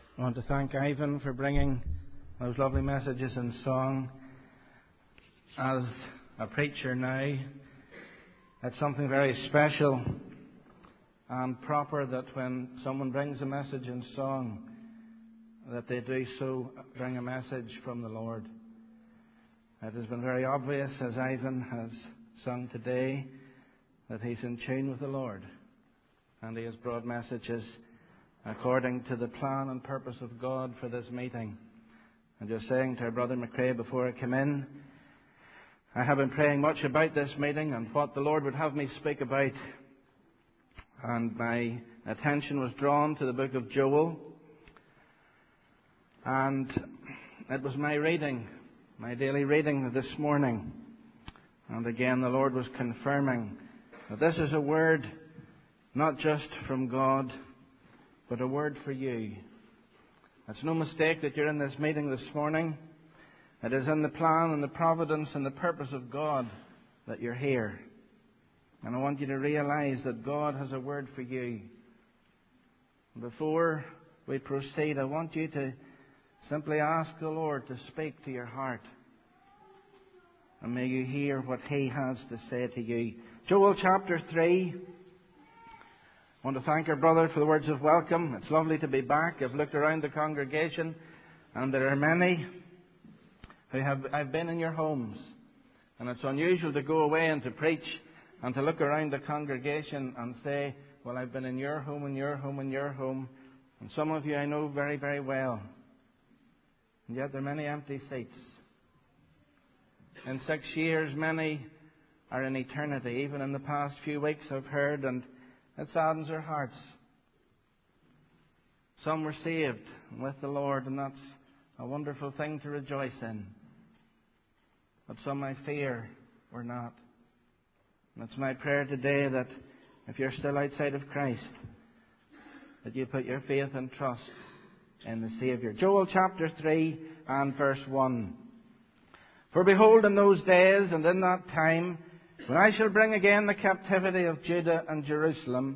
I want to thank Ivan for bringing those lovely messages in song. As a preacher now, it's something very special and proper that when someone brings a message in song, that they do so bring a message from the Lord. It has been very obvious as Ivan has sung today that he's in tune with the Lord, and he has brought messages according to the plan and purpose of God for this meeting. And just saying to our brother McRae before I came in, I have been praying much about this meeting and what the Lord would have me speak about. And my attention was drawn to the book of Joel. And it was my reading, my daily reading this morning. And again, the Lord was confirming that this is a word not just from God, but a word for you. It's no mistake that you're in this meeting this morning. It is in the plan and the providence and the purpose of God that you're here. And I want you to realize that God has a word for you. Before we proceed, I want you to simply ask the Lord to speak to your heart. And may you hear what He has to say to you. Joel chapter 3. I want to thank our brother for the words of welcome. It's lovely to be back. I've looked around the congregation, and there are many who I've been in your homes. And it's unusual to go away and to preach and to look around the congregation and say, well, I've been in your home, and your home, and your home. And some of you I know very, very well. And yet there are many empty seats. In 6 years, many are in eternity. Even in the past few weeks I've heard, and it saddens our hearts. Some were saved with the Lord, and that's a wonderful thing to rejoice in. But some, I fear, were not. And it's my prayer today that if you're still outside of Christ, that you put your faith and trust in the Saviour. Joel chapter 3 and verse 1. For behold, in those days and in that time, when I shall bring again the captivity of Judah and Jerusalem,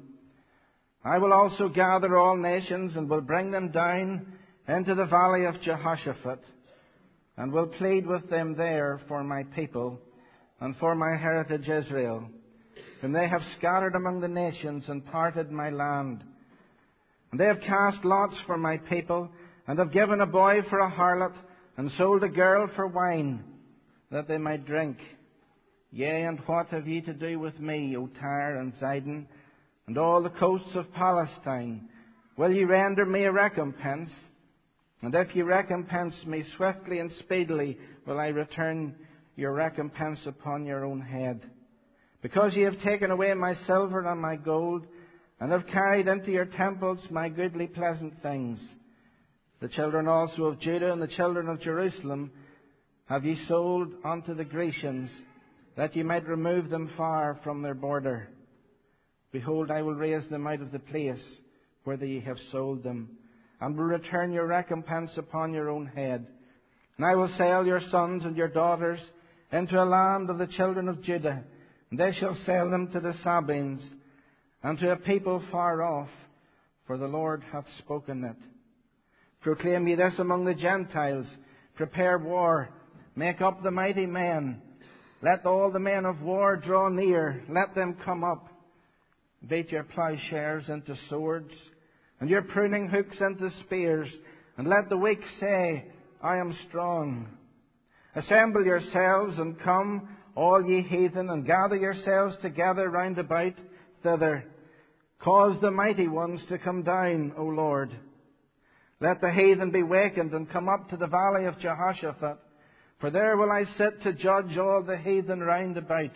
I will also gather all nations and will bring them down into the valley of Jehoshaphat, and will plead with them there for my people and for my heritage Israel, whom they have scattered among the nations and parted my land. And they have cast lots for my people, and have given a boy for a harlot, and sold a girl for wine, that they might drink. Yea, and what have ye to do with me, O Tyre and Zidon, and all the coasts of Palestine? Will ye render me a recompense? And if ye recompense me swiftly and speedily, will I return your recompense upon your own head. Because ye have taken away my silver and my gold, and have carried into your temples my goodly pleasant things. The children also of Judah and the children of Jerusalem have ye sold unto the Grecians, that ye might remove them far from their border. Behold, I will raise them out of the place whither ye have sold them, and will return your recompense upon your own head. And I will sell your sons and your daughters into a land of the children of Judah, and they shall sell them to the Sabines, and to a people far off, for the Lord hath spoken it. Proclaim ye this among the Gentiles, prepare war, make up the mighty men. Let all the men of war draw near, let them come up. Beat your plowshares into swords, and your pruning hooks into spears, and let the weak say, I am strong. Assemble yourselves and come, all ye heathen, and gather yourselves together round about thither. Cause the mighty ones to come down, O Lord. Let the heathen be wakened and come up to the valley of Jehoshaphat, for there will I sit to judge all the heathen round about.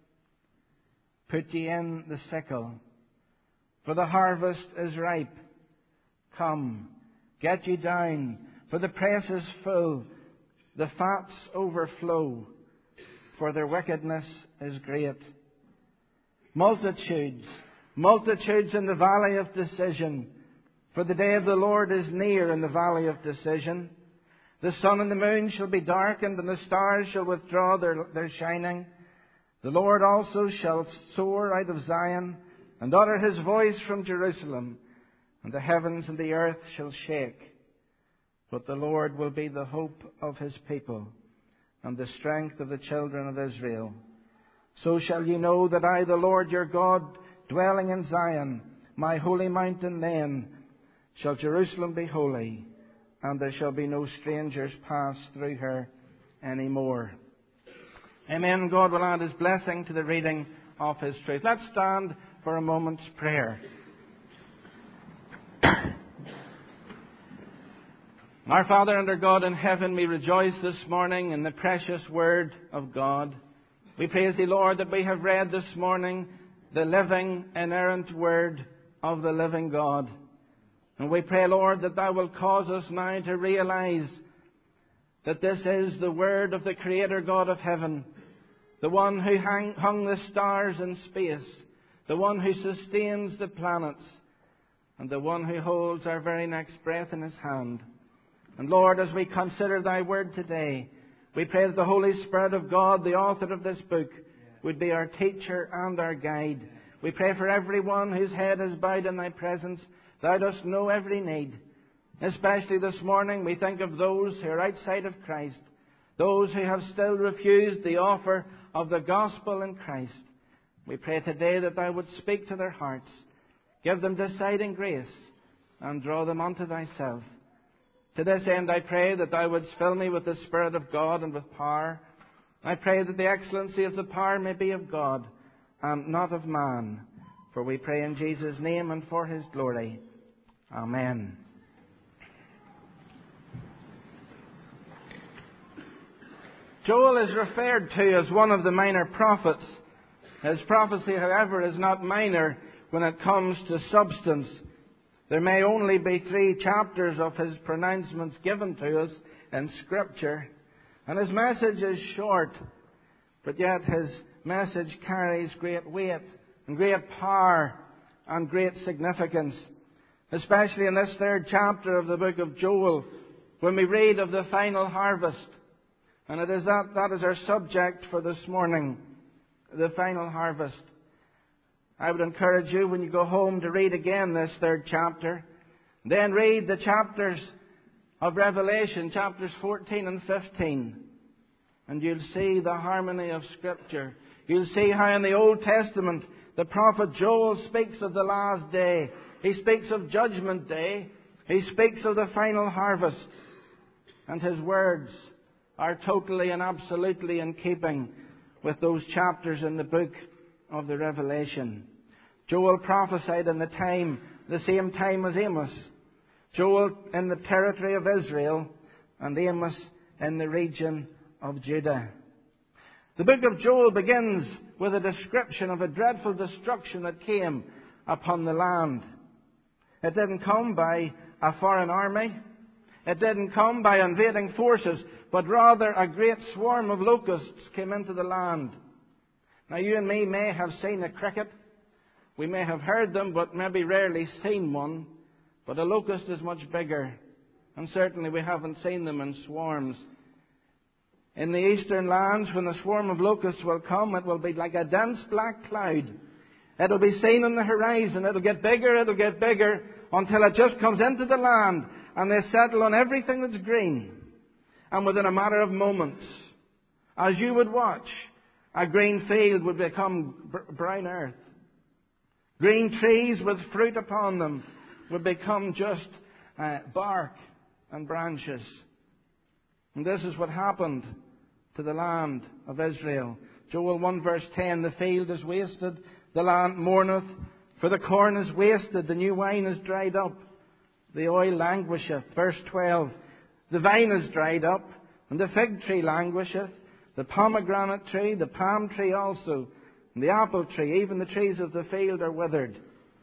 Put ye in the sickle, for the harvest is ripe. Come, get ye down, for the press is full, the fats overflow, for their wickedness is great. Multitudes, multitudes in the valley of decision, for the day of the Lord is near in the valley of decision. The sun and the moon shall be darkened, and the stars shall withdraw their shining. The Lord also shall soar out of Zion, and utter His voice from Jerusalem, and the heavens and the earth shall shake. but the Lord will be the hope of his people and the strength of the children of Israel. So shall ye know that I, the Lord your God, dwelling in Zion, my holy mountain, then shall Jerusalem be holy, and there shall be no strangers pass through her any more. Amen. God will add his blessing to the reading of his truth. Let's stand for a moment's prayer. Our Father and our God in heaven, we rejoice this morning in the precious Word of God. We praise Thee, Lord, that we have read this morning the living, inerrant Word of the living God. And we pray, Lord, that Thou wilt cause us now to realize that this is the Word of the Creator God of heaven, the one who hung the stars in space, the one who sustains the planets, and the one who holds our very next breath in his hand. And Lord, as we consider Thy Word today, we pray that the Holy Spirit of God, the author of this book, would be our teacher and our guide. We pray for everyone whose head is bowed in Thy presence. Thou dost know every need. Especially this morning, we think of those who are outside of Christ, those who have still refused the offer of the gospel in Christ. We pray today that Thou would speak to their hearts, give them deciding grace, and draw them unto Thyself. To this end, I pray that Thou wouldst fill me with the Spirit of God and with power. I pray that the excellency of the power may be of God and not of man. For we pray in Jesus' name and for His glory. Amen. Joel is referred to as one of the minor prophets. His prophecy, however, is not minor when it comes to substance. There may only be 3 chapters of his pronouncements given to us in Scripture. And his message is short, but yet his message carries great weight and great power and great significance. Especially in this 3rd chapter of the book of Joel, when we read of the final harvest. And it is that is our subject for this morning, the final harvest. I would encourage you when you go home to read again this 3rd chapter. Then read the chapters of Revelation, chapters 14 and 15. And you'll see the harmony of Scripture. You'll see how in the Old Testament the prophet Joel speaks of the last day. He speaks of Judgment Day. He speaks of the final harvest. And his words are totally and absolutely in keeping with those chapters in the book of the Revelation. Joel prophesied in the same time as Amos. Joel in the territory of Israel and Amos in the region of Judah. The book of Joel begins with a description of a dreadful destruction that came upon the land. It didn't come by a foreign army. It didn't come by invading forces, but rather a great swarm of locusts came into the land. Now, you and me may have seen a cricket. We may have heard them, but maybe rarely seen one. But a locust is much bigger. And certainly we haven't seen them in swarms. In the eastern lands, when the swarm of locusts will come, it will be like a dense black cloud. It'll be seen on the horizon. It'll get bigger, until it just comes into the land. And they settle on everything that's green. And within a matter of moments, as you would watch, a green field would become brown earth. Green trees with fruit upon them would become just bark and branches. And this is what happened to the land of Israel. Joel 1 verse 10, the field is wasted, the land mourneth, for the corn is wasted, the new wine is dried up, the oil languisheth. Verse 12, the vine is dried up, and the fig tree languisheth, the pomegranate tree, the palm tree also, and the apple tree, even the trees of the field are withered.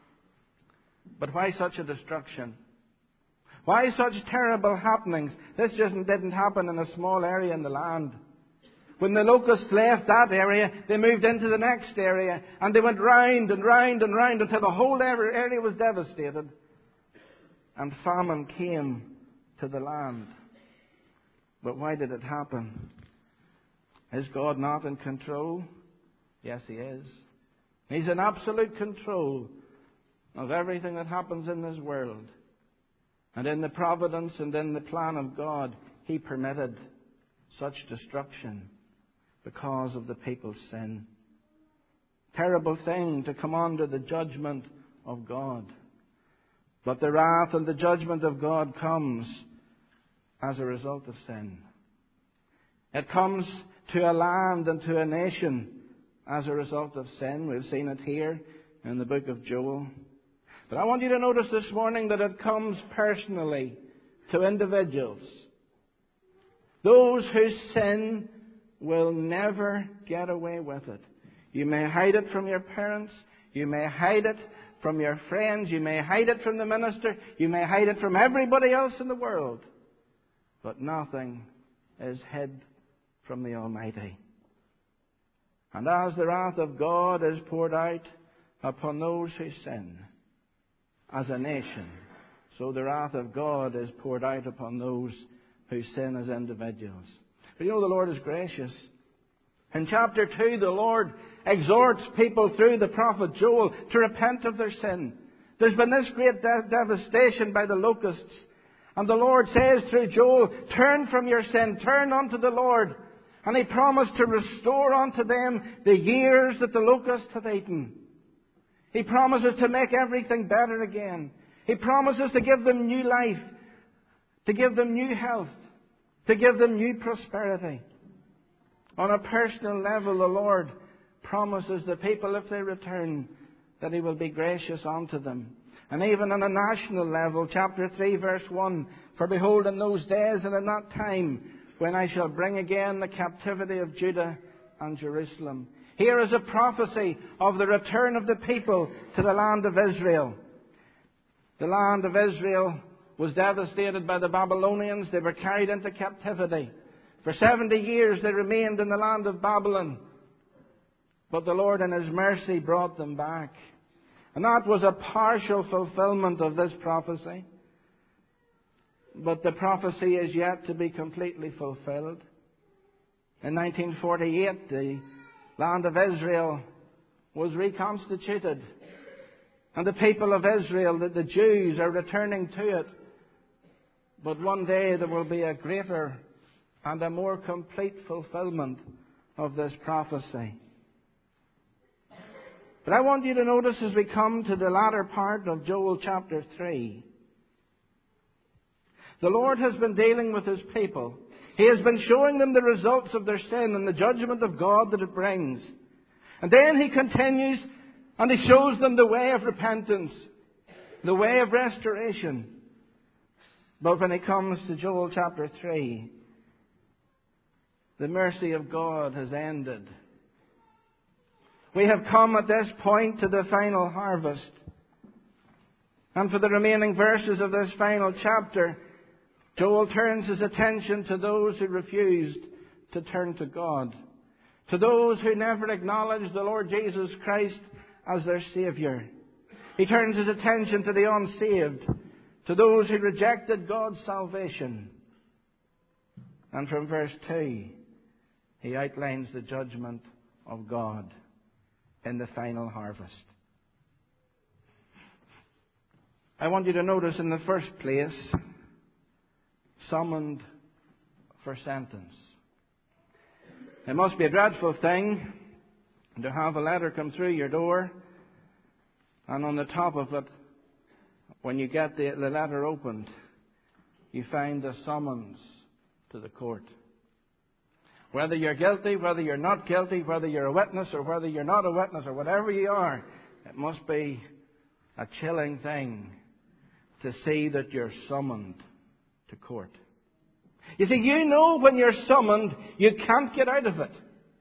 But why such a destruction? Why such terrible happenings? This just didn't happen in a small area in the land. When the locusts left that area, they moved into the next area, and they went round and round and round until the whole area was devastated. And famine came to the land. But why did it happen? Is God not in control? Yes, He is. He's in absolute control of everything that happens in this world. And in the providence and in the plan of God, He permitted such destruction because of the people's sin. Terrible thing to come under the judgment of God. But the wrath and the judgment of God comes as a result of sin. It comes to a land and to a nation as a result of sin. We've seen it here in the book of Joel. But I want you to notice this morning that it comes personally to individuals. Those who sin will never get away with it. You may hide it from your parents. You may hide it from your friends. You may hide it from the minister. You may hide it from everybody else in the world. But nothing is hid from the Almighty. And as the wrath of God is poured out upon those who sin as a nation, so the wrath of God is poured out upon those who sin as individuals. But you know, the Lord is gracious. In chapter 2, the Lord exhorts people through the prophet Joel to repent of their sin. There's been this great devastation by the locusts. And the Lord says through Joel, turn from your sin, turn unto the Lord. And He promised to restore unto them the years that the locusts have eaten. He promises to make everything better again. He promises to give them new life, to give them new health, to give them new prosperity. On a personal level, the Lord promises the people, if they return, that He will be gracious unto them. And even on a national level, chapter 3, verse 1, for behold, in those days and in that time, when I shall bring again the captivity of Judah and Jerusalem. Here is a prophecy of the return of the people to the land of Israel. The land of Israel was devastated by the Babylonians. They were carried into captivity. For 70 years they remained in the land of Babylon. But the Lord in His mercy brought them back. And that was a partial fulfillment of this prophecy. But the prophecy is yet to be completely fulfilled. In 1948, the land of Israel was reconstituted. And the people of Israel, the Jews, are returning to it. But one day there will be a greater and a more complete fulfillment of this prophecy. But I want you to notice as we come to the latter part of Joel chapter 3, the Lord has been dealing with His people. He has been showing them the results of their sin and the judgment of God that it brings. And then He continues and He shows them the way of repentance, the way of restoration. But when it comes to Joel chapter 3, the mercy of God has ended. We have come at this point to the final harvest. And for the remaining verses of this final chapter, Joel turns his attention to those who refused to turn to God. To those who never acknowledged the Lord Jesus Christ as their Saviour. He turns his attention to the unsaved. To those who rejected God's salvation. And from verse 2, he outlines the judgment of God in the final harvest. I want you to notice in the first place, summoned for sentence. It must be a dreadful thing to have a letter come through your door, and on the top of it, when you get the letter opened, you find a summons to the court. Whether you're guilty, whether you're not guilty, whether you're a witness or whether you're not a witness or whatever you are, it must be a chilling thing to see that you're summoned to court. You see, you know when you're summoned, you can't get out of it.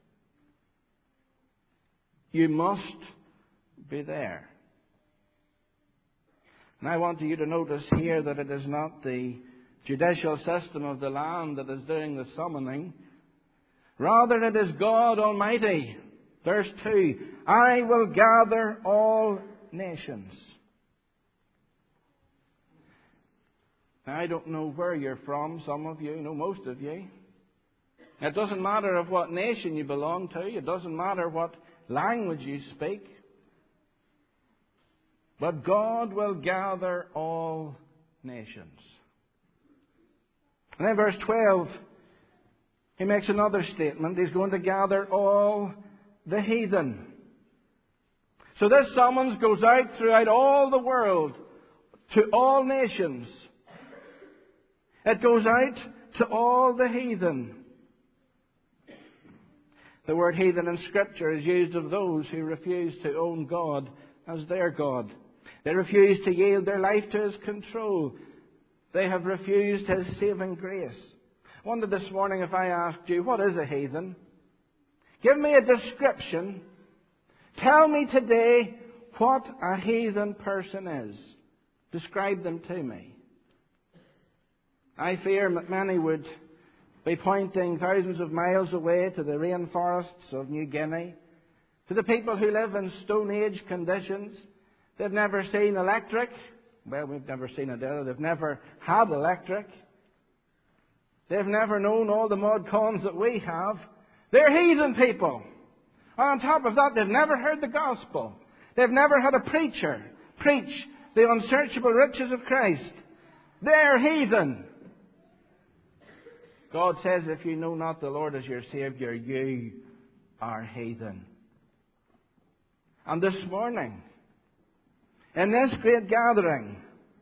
You must be there. And I want you to notice here that it is not the judicial system of the land that is doing the summoning. Rather, it is God Almighty. Verse 2, I will gather all nations. Now, I don't know where you're from, some of you, most of you. It doesn't matter of what nation you belong to. It doesn't matter what language you speak. But God will gather all nations. nations. And then verse 12, he makes another statement. He's going to gather all the heathen. So this summons goes out throughout all the world, to all nations. It goes out to all the heathen. The word heathen in Scripture is used of those who refuse to own God as their God. They refuse to yield their life to His control. They have refused His saving grace. I wondered this morning if I asked you, what is a heathen? Give me a description. Tell me today what a heathen person is. Describe them to me. I fear that many would be pointing thousands of miles away to the rainforests of New Guinea, to the people who live in Stone Age conditions. They've never seen electric. Well, we've never seen it either. They've never had electric. They've never known all the mod cons that we have. They're heathen people. And on top of that, they've never heard the gospel. They've never had a preacher preach the unsearchable riches of Christ. They're heathen. God says, if you know not the Lord as your Saviour, you are heathen. And this morning, in this great gathering,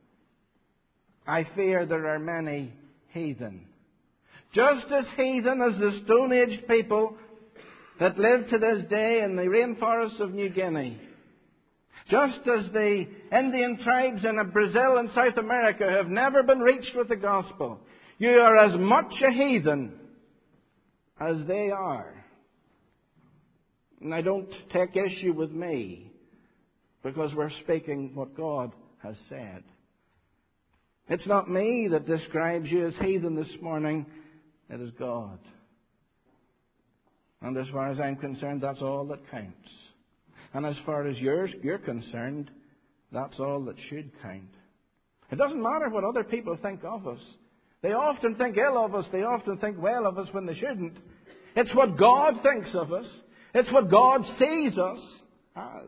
I fear there are many heathen. Just as heathen as the Stone Age people that live to this day in the rainforests of New Guinea. Just as the Indian tribes in Brazil and South America have never been reached with the gospel. You are as much a heathen as they are. And I don't take issue with me, because we're speaking what God has said. It's not me that describes you as heathen this morning. It is God. And as far as I'm concerned, that's all that counts. And as far as you're concerned, that's all that should count. It doesn't matter what other people think of us. They often think ill of us. They often think well of us when they shouldn't. It's what God thinks of us. It's what God sees us as.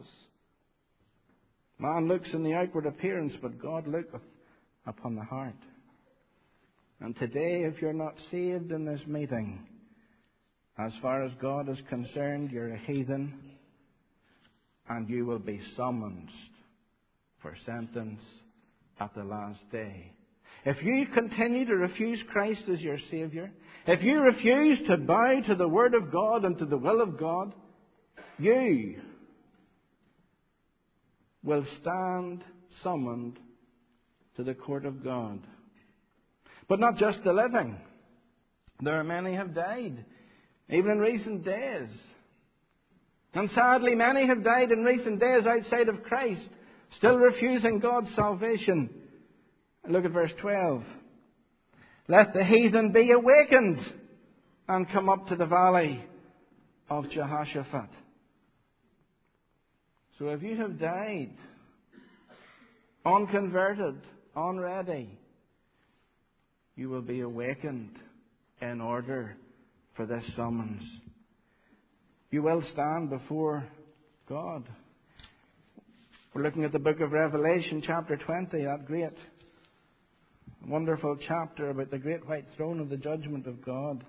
Man looks in the outward appearance, but God looketh upon the heart. And today, if you're not saved in this meeting, as far as God is concerned, you're a heathen, and you will be summoned for sentence at the last day. If you continue to refuse Christ as your Saviour, if you refuse to bow to the Word of God and to the will of God, you will stand summoned to the court of God. But not just the living. There are many have died, even in recent days. And sadly, many have died in recent days outside of Christ, still refusing God's salvation. Look at verse 12. Let the heathen be awakened and come up to the valley of Jehoshaphat. So if you have died, unconverted, unready, you will be awakened in order for this summons. You will stand before God. We're looking at the book of Revelation, chapter 20, that great, wonderful chapter about the great white throne of the judgment of God.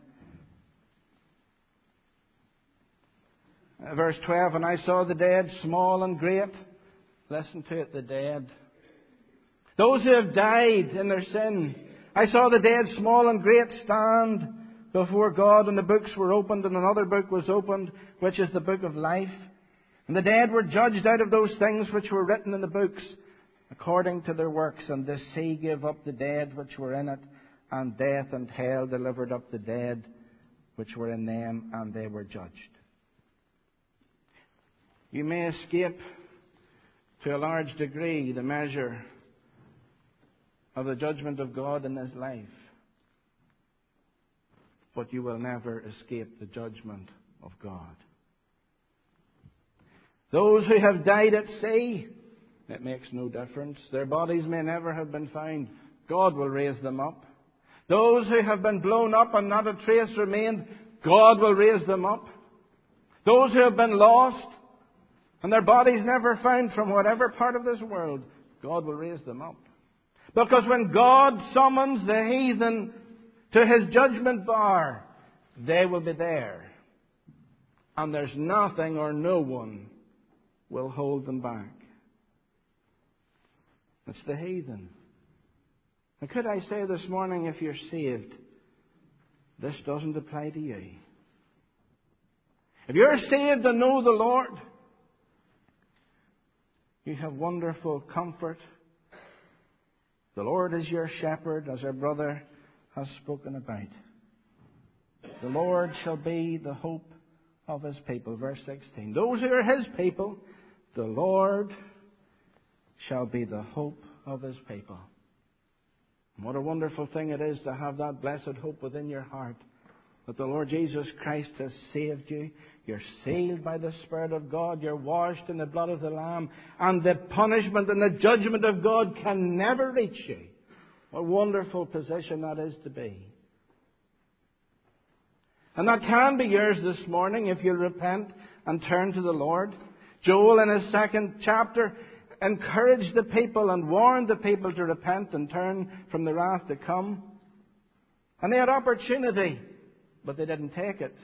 Verse 12, and I saw the dead, small and great. Listen to it, the dead. Those who have died in their sin. I saw the dead, small and great, stand before God, and the books were opened, and another book was opened, which is the book of life. And the dead were judged out of those things which were written in the books, according to their works. And the sea gave up the dead which were in it, and death and hell delivered up the dead which were in them, and they were judged. You may escape to a large degree the measure of the judgment of God in this life, but you will never escape the judgment of God. Those who have died at sea, it makes no difference. Their bodies may never have been found. God will raise them up. Those who have been blown up and not a trace remained, God will raise them up. Those who have been lost and their bodies never found from whatever part of this world, God will raise them up. Because when God summons the heathen to His judgment bar, they will be there. And there's nothing or no one will hold them back. It's the heathen. And could I say this morning, if you're saved, this doesn't apply to you. If you're saved and know the Lord, you have wonderful comfort. The Lord is your shepherd, as our brother has spoken about. The Lord shall be the hope of His people. Verse 16. Those who are His people, the Lord shall be the hope of His people. And what a wonderful thing it is to have that blessed hope within your heart, that the Lord Jesus Christ has saved you. You're sealed by the Spirit of God. You're washed in the blood of the Lamb. And the punishment and the judgment of God can never reach you. What a wonderful position that is to be. And that can be yours this morning if you'll repent and turn to the Lord. Joel, in his 2nd chapter, encouraged the people and warned the people to repent and turn from the wrath to come. And they had opportunity, but they didn't take it.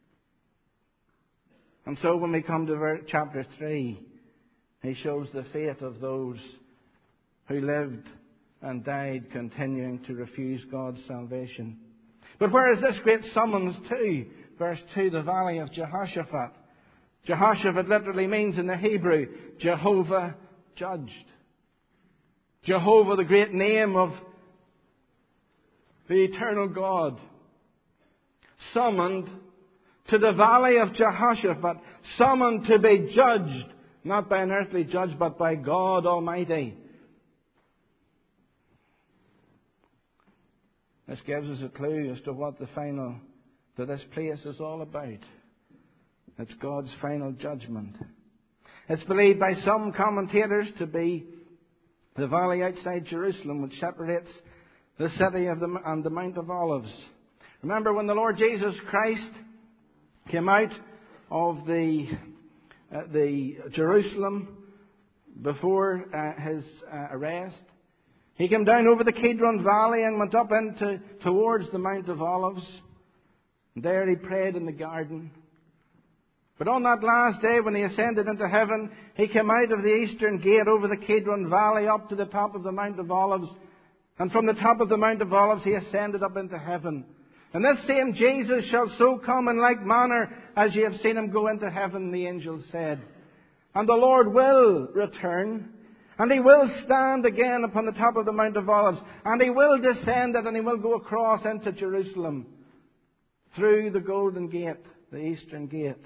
And so when we come to chapter 3, he shows the fate of those who lived and died continuing to refuse God's salvation. But where is this great summons to? Verse 2, the valley of Jehoshaphat. Jehoshaphat literally means in the Hebrew, Jehovah judged. Jehovah, the great name of the eternal God, summoned to the valley of Jehoshaphat, summoned to be judged, not by an earthly judge, but by God Almighty. This gives us a clue as to what this place is all about. It's God's final judgment. It's believed by some commentators to be the valley outside Jerusalem, which separates the city and the Mount of Olives. Remember when the Lord Jesus Christ came out of the Jerusalem before his arrest, he came down over the Kidron Valley and went up towards the Mount of Olives. There he prayed in the garden. But on that last day, when he ascended into heaven, he came out of the eastern gate over the Kidron Valley up to the top of the Mount of Olives. And from the top of the Mount of Olives, he ascended up into heaven. And this same Jesus shall so come in like manner as ye have seen him go into heaven, the angels said. And the Lord will return, and he will stand again upon the top of the Mount of Olives, and he will descend it, and he will go across into Jerusalem through the Golden Gate, the eastern gate.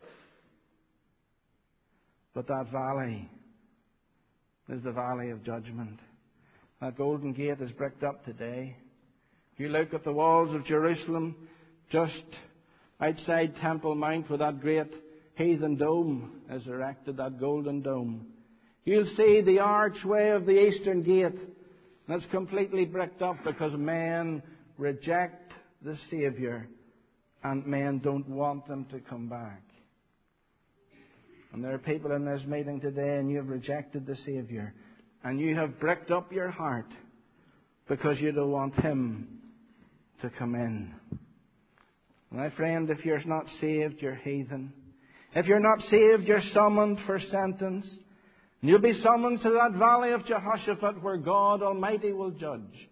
But that valley is the valley of judgment. That Golden Gate is bricked up today. You look at the walls of Jerusalem, just outside Temple Mount, where that great heathen dome is erected, that golden dome. You'll see the archway of the eastern gate. That's completely bricked up because men reject the Saviour and men don't want Him to come back. And there are people in this meeting today, and you have rejected the Saviour. And you have bricked up your heart because you don't want Him to come in. My friend, if you're not saved, you're heathen. If you're not saved, you're summoned for sentence. And you'll be summoned to that valley of Jehoshaphat where God Almighty will judge.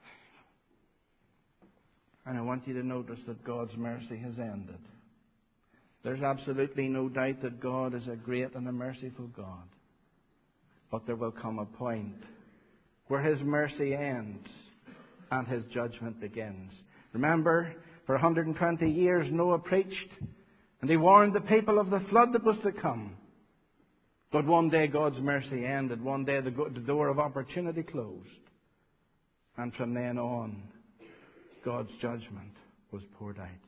And I want you to notice that God's mercy has ended. There's absolutely no doubt that God is a great and a merciful God. But there will come a point where His mercy ends and His judgment begins. Remember, for 120 years Noah preached, and he warned the people of the flood that was to come. But one day God's mercy ended. One day the door of opportunity closed. And from then on, God's judgment was poured out.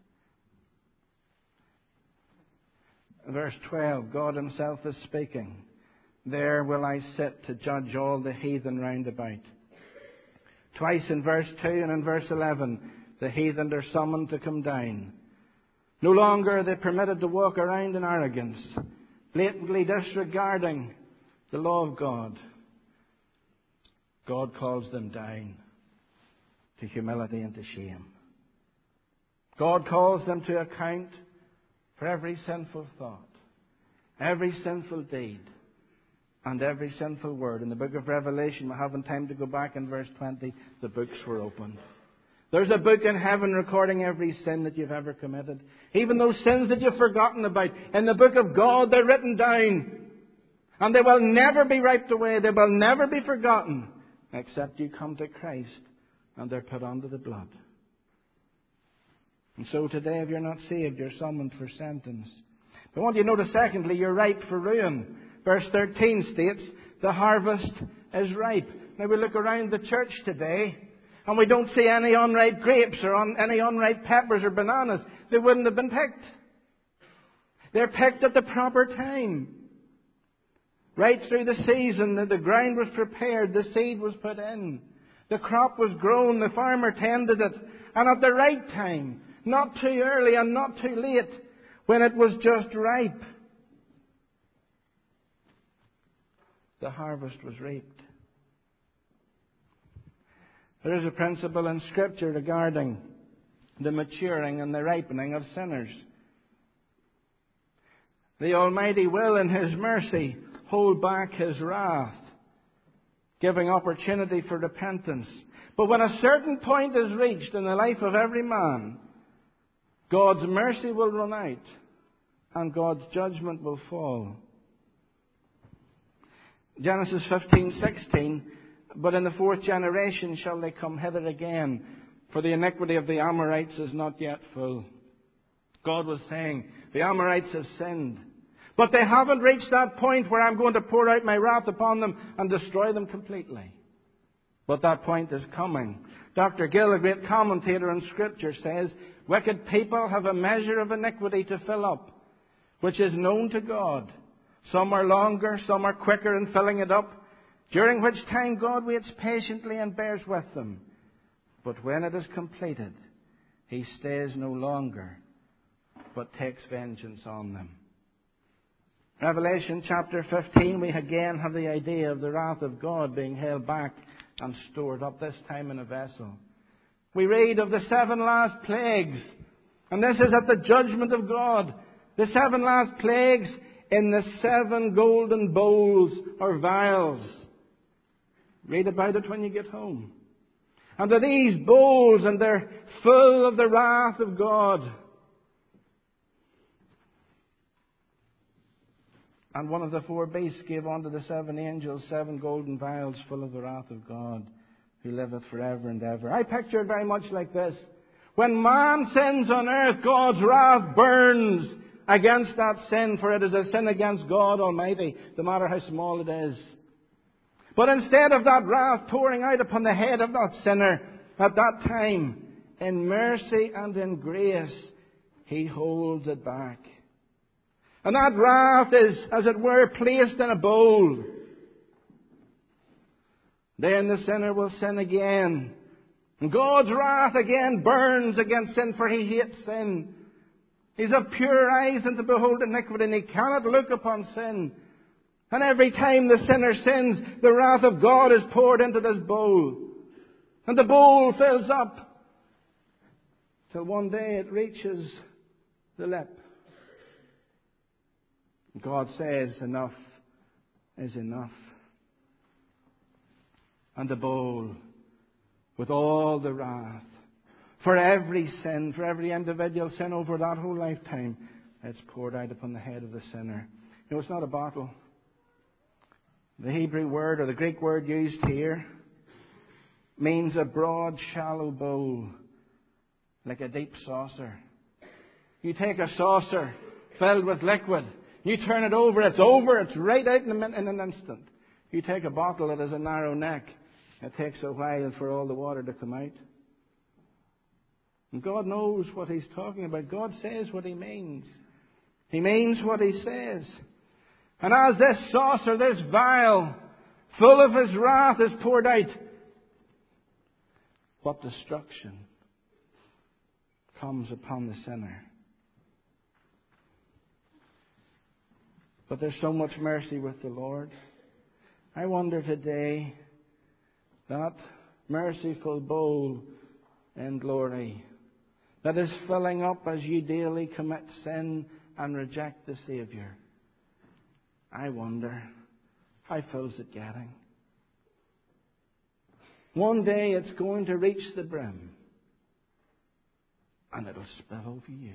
Verse 12, God Himself is speaking. There will I sit to judge all the heathen round about. Twice in verse 2 and in verse 11, the heathen are summoned to come down. No longer are they permitted to walk around in arrogance, blatantly disregarding the law of God. God calls them down to humility and to shame. God calls them to account for every sinful thought, every sinful deed, and every sinful word. In the book of Revelation, we haven't time to go back in verse 20, the books were opened. There's a book in heaven recording every sin that you've ever committed. Even those sins that you've forgotten about. In the book of God, they're written down. And they will never be wiped away. They will never be forgotten. Except you come to Christ and they're put under the blood. And so today, if you're not saved, you're summoned for sentence. But I want you to notice, secondly, you're ripe for ruin. Verse 13 states, the harvest is ripe. Now we look around the church today, and we don't see any unripe grapes or any unripe peppers or bananas. They wouldn't have been picked. They're picked at the proper time. Right through the season, the ground was prepared, the seed was put in. The crop was grown, the farmer tended it, and at the right time, not too early and not too late, when it was just ripe, the harvest was reaped. There is a principle in Scripture regarding the maturing and the ripening of sinners. The Almighty will, in His mercy, hold back His wrath, giving opportunity for repentance. But when a certain point is reached in the life of every man, God's mercy will run out and God's judgment will fall. Genesis 15:16, but in the fourth generation shall they come hither again, for the iniquity of the Amorites is not yet full. God was saying, the Amorites have sinned. But they haven't reached that point where I'm going to pour out my wrath upon them and destroy them completely. But that point is coming. Dr. Gill, a great commentator on Scripture, says, wicked people have a measure of iniquity to fill up, which is known to God. Some are longer, some are quicker in filling it up, during which time God waits patiently and bears with them. But when it is completed, He stays no longer, but takes vengeance on them. Revelation chapter 15, we again have the idea of the wrath of God being held back and stored up, this time in a vessel. We read of the 7 last plagues, and this is at the judgment of God. The 7 last plagues in the 7 golden bowls or vials. Read about it when you get home. And they're these bowls, and they're full of the wrath of God. And one of the 4 beasts gave unto the 7 angels 7 golden vials full of the wrath of God, who liveth forever and ever. I picture it very much like this. When man sins on earth, God's wrath burns against that sin, for it is a sin against God Almighty, no matter how small it is. But instead of that wrath pouring out upon the head of that sinner at that time, in mercy and in grace, He holds it back. And that wrath is, as it were, placed in a bowl. Then the sinner will sin again. And God's wrath again burns against sin, for He hates sin. He's of pure eyes and to behold iniquity, and He cannot look upon sin. And every time the sinner sins, the wrath of God is poured into this bowl. And the bowl fills up till one day it reaches the lip. God says, enough is enough. And the bowl, with all the wrath, for every sin, for every individual sin over that whole lifetime, it's poured out upon the head of the sinner. You know, it's not a bottle. The Hebrew word, or the Greek word used here, means a broad, shallow bowl, like a deep saucer. You take a saucer filled with liquid, you turn it over, it's right out in an instant. You take a bottle that has a narrow neck, it takes a while for all the water to come out. And God knows what He's talking about. God says what He means. He means what He says. And as this saucer, this vial, full of His wrath is poured out, what destruction comes upon the sinner. But there's so much mercy with the Lord. I wonder today, that merciful bowl in glory that is filling up as you daily commit sin and reject the Saviour. I wonder, how full's it getting? One day it's going to reach the brim, and it'll spill over you.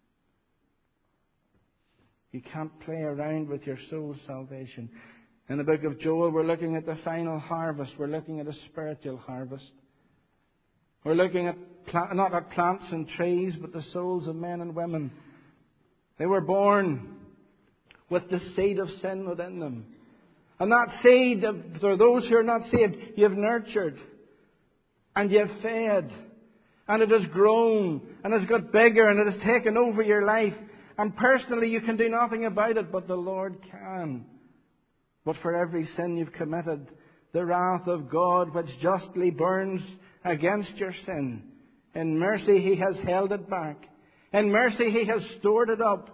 You can't play around with your soul's salvation. In the book of Joel, we're looking at the final harvest. We're looking at a spiritual harvest. We're looking at not at plants and trees, but the souls of men and women. They were born with the seed of sin within them. And that seed, for those who are not saved, you've nurtured and you've fed. And it has grown and has got bigger and it has taken over your life. And personally you can do nothing about it, but the Lord can. But for every sin you've committed, the wrath of God which justly burns against your sin, in mercy He has held it back. In mercy He has stored it up.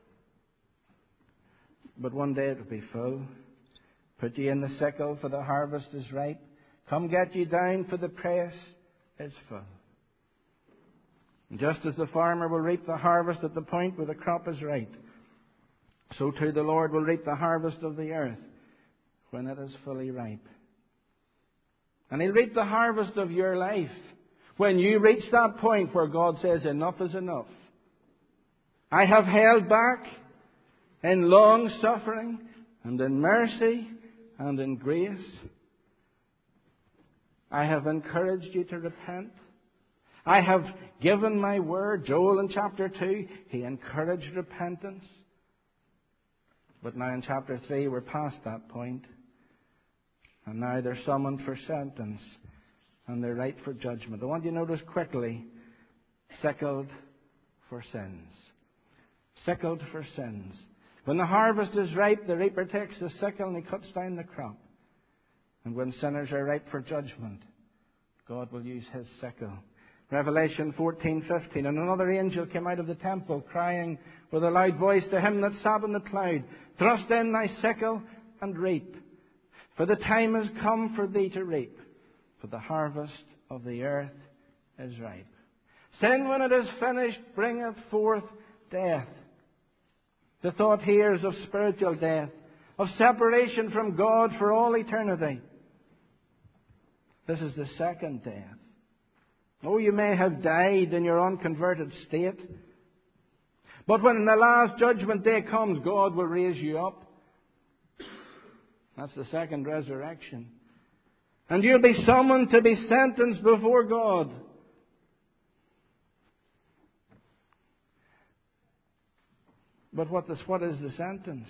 But one day it will be full. Put ye in the sickle, for the harvest is ripe. Come get ye down, for the press is full. And just as the farmer will reap the harvest at the point where the crop is right, so too the Lord will reap the harvest of the earth when it is fully ripe. And He'll reap the harvest of your life when you reach that point where God says, enough is enough. I have held back in long suffering and in mercy and in grace. I have encouraged you to repent. I have given my word. Joel in chapter 2, he encouraged repentance. But now in chapter 3, we're past that point. And now they're summoned for sentence. And they're ripe for judgment. I want you to notice quickly, sickled for sins. Sickled for sins. When the harvest is ripe, the reaper takes the sickle and he cuts down the crop. And when sinners are ripe for judgment, God will use His sickle. Revelation 14:15. And another angel came out of the temple, crying with a loud voice to him that sat on the cloud, thrust in thy sickle and reap. For the time is come for thee to reap, for the harvest of the earth is ripe. Sin, when it is finished, bringeth forth death. The thought here is of spiritual death, of separation from God for all eternity. This is the second death. Oh, you may have died in your unconverted state. But when the last judgment day comes, God will raise you up. That's the second resurrection. And you'll be summoned to be sentenced before God. But what is the sentence?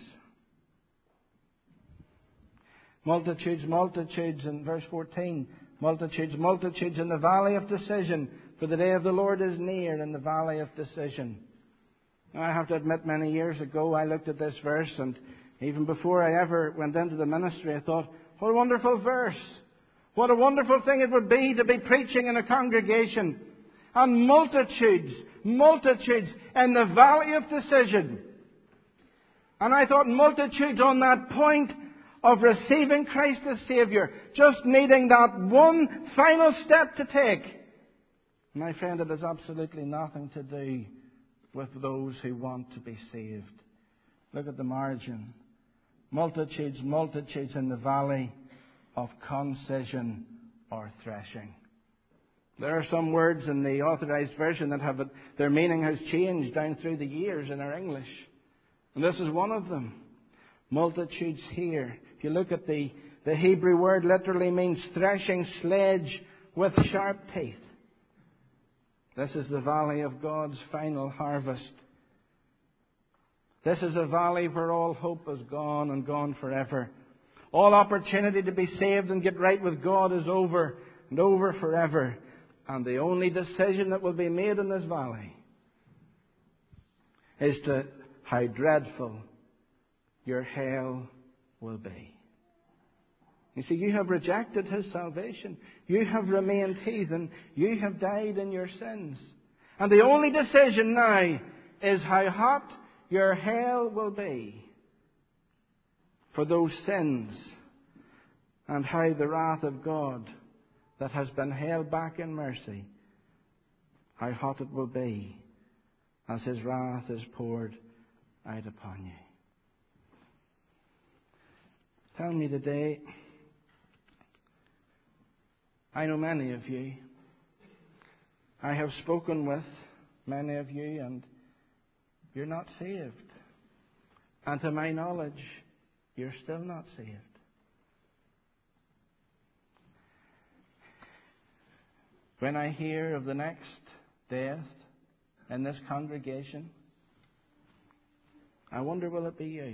Multitudes, multitudes in verse 14. Multitudes, multitudes in the valley of decision. For the day of the Lord is near in the valley of decision. Now, I have to admit, many years ago I looked at this verse, and even before I ever went into the ministry, I thought, what a wonderful verse. What a wonderful thing it would be to be preaching in a congregation. And multitudes, multitudes in the valley of decision. And I thought multitudes on that point of receiving Christ as Saviour, just needing that one final step to take. My friend, it has absolutely nothing to do with those who want to be saved. Look at the margin. Multitudes, multitudes in the valley of concision or threshing. There are some words in the Authorized Version that have their meaning has changed down through the years in our English. And this is one of them. Multitudes here. If you look at the Hebrew word, literally means threshing sledge with sharp teeth. This is the valley of God's final harvest. This is a valley where all hope is gone and gone forever. All opportunity to be saved and get right with God is over and over forever. And the only decision that will be made in this valley is to how dreadful your hell will be. You see, you have rejected His salvation. You have remained heathen. You have died in your sins. And the only decision now is how hot your hell will be for those sins, and how the wrath of God that has been held back in mercy, how hot it will be as His wrath is poured out upon you. Tell me today, I know many of you. I have spoken with many of you, and you're not saved. And to my knowledge, you're still not saved. When I hear of the next death in this congregation, I wonder, will it be you?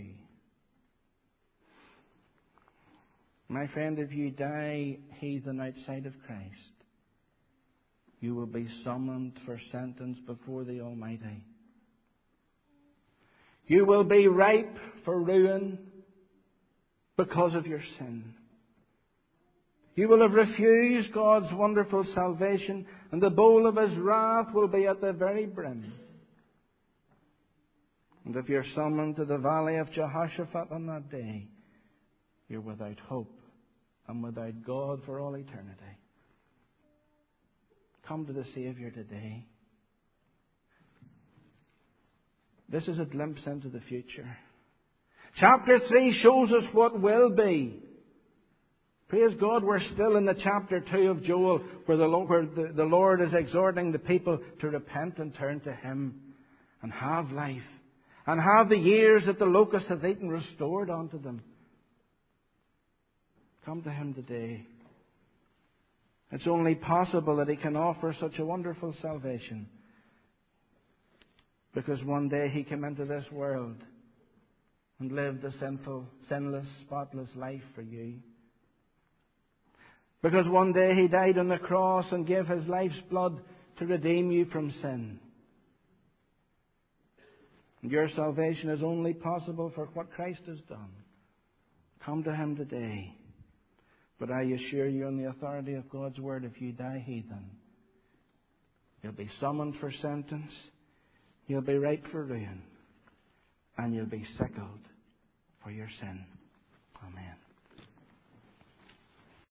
My friend, if you die heathen outside of Christ, you will be summoned for sentence before the Almighty. You will be ripe for ruin because of your sin. You will have refused God's wonderful salvation, and the bowl of His wrath will be at the very brim. And if you're summoned to the valley of Jehoshaphat on that day, you're without hope and without God for all eternity. Come to the Saviour today. This is a glimpse into the future. Chapter 3 shows us what will be. Praise God, we're still in the chapter 2 of Joel, where the Lord is exhorting the people to repent and turn to Him and have life, and have the years that the locust hath eaten restored unto them. Come to Him today. It's only possible that He can offer such a wonderful salvation because one day He came into this world and lived a sinful, sinless, spotless life for you. Because one day He died on the cross and gave His life's blood to redeem you from sin. And your salvation is only possible for what Christ has done. Come to Him today. But I assure you, on the authority of God's Word, if you die heathen, you'll be summoned for sentence, you'll be ripe for ruin, and you'll be sickled for your sin. Amen.